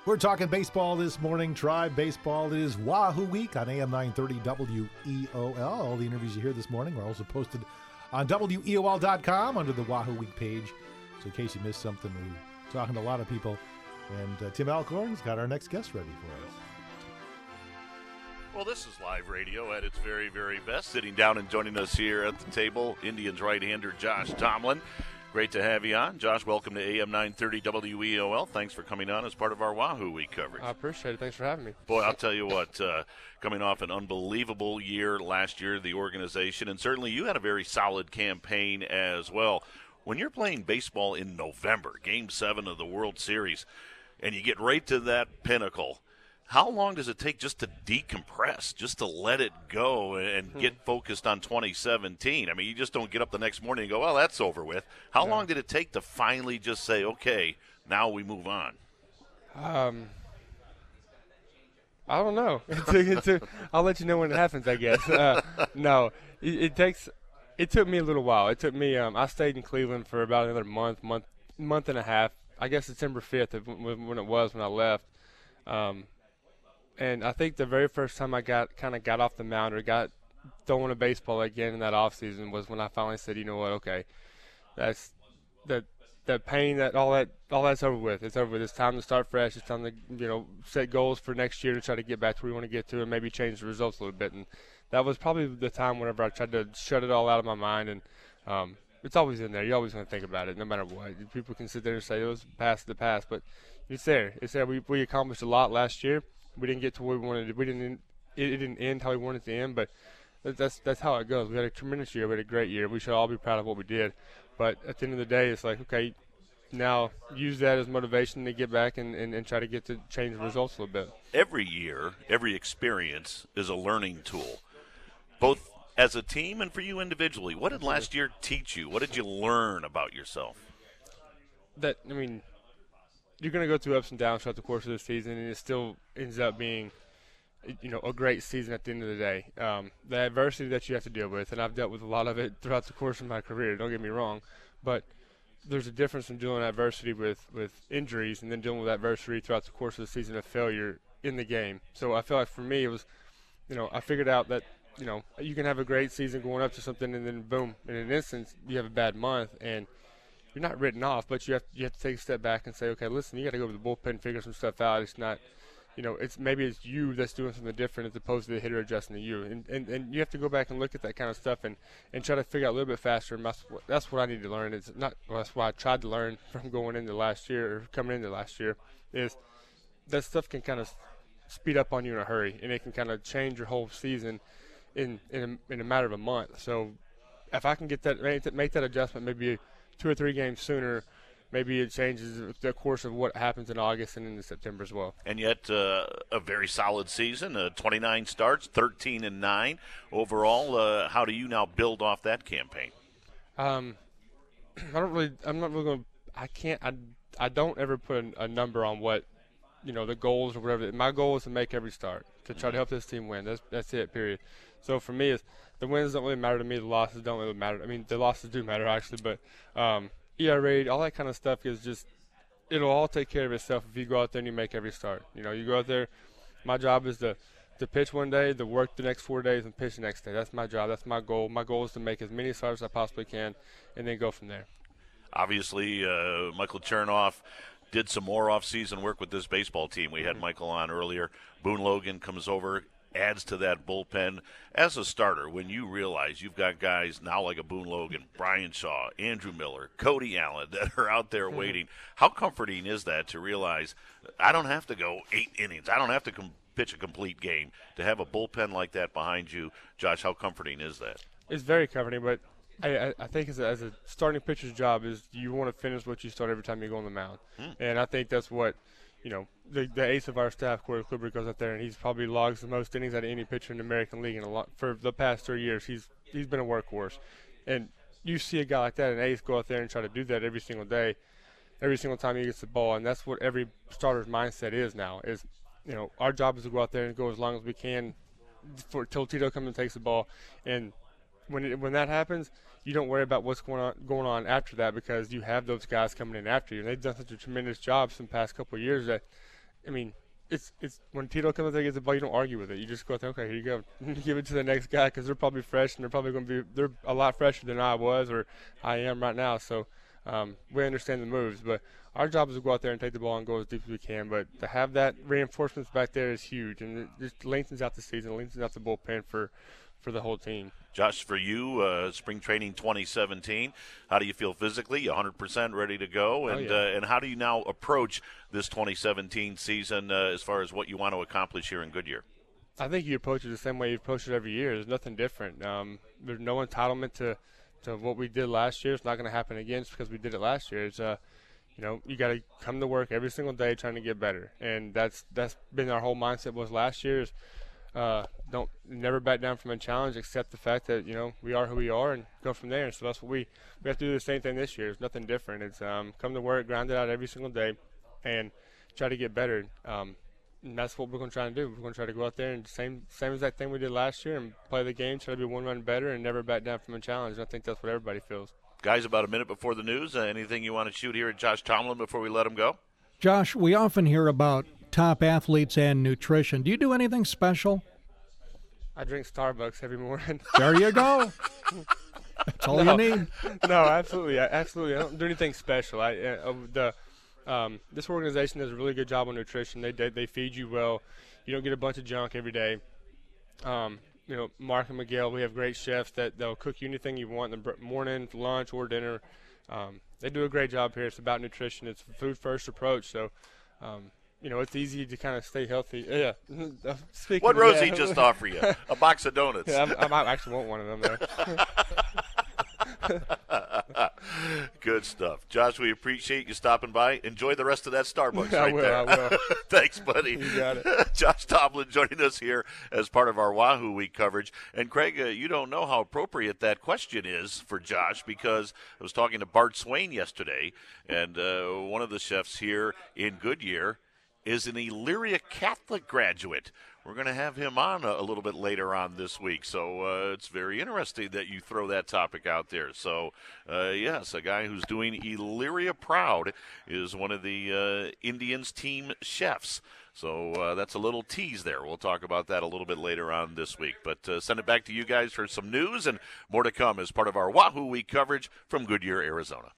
We're talking baseball this morning, Tribe Baseball. It is Wahoo Week on AM 930 WEOL. All the interviews you hear this morning are also posted on WEOL.com under the Wahoo Week page. So in case you missed something, we're talking to a lot of people. And Tim Alcorn's got our next guest ready for us. Well, this is live radio at its very, very best. Sitting down and joining us here at the table, Indians right-hander Josh Tomlin. Great to have you on. Josh, welcome to AM 930 WEOL. Thanks for coming on as part of our Wahoo Week coverage. I appreciate it. Thanks for having me. Boy, I'll tell you what, coming off an unbelievable year last year, the organization, and certainly you had a very solid campaign as well. When you're playing baseball in November, Game 7 of the World Series, and you get right to that pinnacle, how long does it take just to decompress, just to let it go and get focused on 2017? I mean, you just don't get up the next morning and go, well, that's over with. How long did it take to finally just say, okay, now we move on? I don't know. I'll let you know when it happens, I guess. No, it took me a little while. It took me, I stayed in Cleveland for about another month and a half. I guess September 5th when it was when I left. And I think the very first time I got off the mound or got throwing a baseball again in that off season was when I finally said, you know what, okay, that's that pain, all that's over with. It's over with. It's time to start fresh. It's time to set goals for next year to try to get back to where we want to get to and maybe change the results a little bit. And that was probably the time whenever I tried to shut it all out of my mind. And it's always in there. You're always going to think about it, no matter what. People can sit there and say it was the past, but it's there. It's there. We accomplished a lot last year. We didn't get to where we wanted to. It didn't end how we wanted it to end, but that's how it goes. We had a tremendous year. We had a great year. We should all be proud of what we did. But at the end of the day, it's like, okay, now use that as motivation to get back and try to get to change the results a little bit. Every year, every experience is a learning tool, both as a team and for you individually. What did last year teach you? What did you learn about yourself? You're going to go through ups and downs throughout the course of the season, and it still ends up being, a great season at the end of the day. The adversity that you have to deal with, and I've dealt with a lot of it throughout the course of my career, don't get me wrong, but there's a difference in dealing with adversity with injuries and then dealing with adversity throughout the course of the season of failure in the game. So I feel like for me it was, I figured out that, you can have a great season going up to something and then boom, in an instance you have a bad month and you're not written off, but you have to take a step back and say, okay, listen, you got to go to the bullpen and figure some stuff out. It's not, it's you that's doing something different as opposed to the hitter adjusting to you. And you have to go back and look at that kind of stuff and try to figure out a little bit faster. And that's what I need to learn. That's what I tried to learn from going into last year or coming into last year is that stuff can kind of speed up on you in a hurry, and it can kind of change your whole season in a matter of a month. So if I can get that, make that adjustment maybe 2 or 3 games sooner, maybe it changes the course of what happens in August and into September as well. And yet a very solid season, 29 starts, 13-9 overall. How do you now build off that campaign? I don't ever put a number on what, the goals or whatever. My goal is to make every start, to try to help this team win. That's it, period. So for me, the wins don't really matter to me. The losses don't really matter. I mean, the losses do matter, actually, but ERA, all that kind of stuff is just – it'll all take care of itself if you go out there and you make every start. You go out there, my job is to pitch one day, to work the next 4 days, and pitch the next day. That's my job. That's my goal. My goal is to make as many starts as I possibly can and then go from there. Obviously, Michael Chernoff did some more off-season work with this baseball team. We had Michael on earlier. Boone Logan comes over, adds to that bullpen. As a starter, when you realize you've got guys now like a Boone Logan, Brian Shaw, Andrew Miller, Cody Allen that are out there waiting, how comforting is that to realize I don't have to go 8 innings, I don't have to pitch a complete game, to have a bullpen like that behind you? Josh, how comforting is that? It's very comforting, but I think as a starting pitcher's job is you want to finish what you start every time you go on the mound. And I think that's what the ace of our staff, Corey Kluber, goes out there and he's probably logs the most innings out of any pitcher in the American League for the past 3 years. He's been a workhorse, and you see a guy like that, an ace, go out there and try to do that every single day, every single time he gets the ball, and that's what every starter's mindset is now. Is our job is to go out there and go as long as we can till Tito comes and takes the ball, and when that happens, you don't worry about what's going on after that because you have those guys coming in after you, and they've done such a tremendous job in the past couple of years that I mean, it's when Tito comes out there and gets the ball, you don't argue with it. You just go out there, okay, here you go. Give it to the next guy because they're probably fresh and they're a lot fresher than I was or I am right now. So we understand the moves, but our job is to go out there and take the ball and go as deep as we can. But to have that reinforcements back there is huge, and it just lengthens out the season, lengthens out the bullpen for the whole team. Josh, for you, spring training 2017, how do you feel physically? You 100% ready to go? And and how do you now approach this 2017 season as far as what you want to accomplish here in Goodyear? I think you approach it the same way you approach it every year. There's nothing different. There's no entitlement to what we did last year. It's not going to happen again just because we did it last year. It's you got to come to work every single day trying to get better, and that's been our whole mindset was last year's. Don't never back down from a challenge, accept the fact that we are who we are and go from there. And so that's what we have to do the same thing this year. It's nothing different. It's come to work, grind it out every single day, and try to get better. And that's what we're going to try to do. We're going to try to go out there and same exact thing we did last year and play the game, try to be one run better, and never back down from a challenge. And I think that's what everybody feels. Guys, about a minute before the news, anything you want to shoot here at Josh Tomlin before we let him go? Josh, we often hear about top athletes and nutrition. Do you do anything special? I drink Starbucks every morning. There you go. That's all you need. No, absolutely. I don't do anything special. This organization does a really good job on nutrition. They feed you well. You don't get a bunch of junk every day. Mark and Miguel, we have great chefs they'll cook you anything you want in the morning, lunch, or dinner. They do a great job here. It's about nutrition. It's a food-first approach. So, it's easy to kind of stay healthy. Yeah. What Rosie just offer you? A box of donuts. Yeah, I might actually want one of them there. Good stuff. Josh, we appreciate you stopping by. Enjoy the rest of that Starbucks I will. Thanks, buddy. You got it. Josh Tomlin joining us here as part of our Wahoo Week coverage. And, Craig, you don't know how appropriate that question is for Josh because I was talking to Bart Swain yesterday, and one of the chefs here in Goodyear is an Elyria Catholic graduate. We're going to have him on a little bit later on this week, so it's very interesting that you throw that topic out there. So, yes, a guy who's doing Elyria proud is one of the Indians team chefs. So that's a little tease there. We'll talk about that a little bit later on this week. But send it back to you guys for some news and more to come as part of our Wahoo Week coverage from Goodyear, Arizona.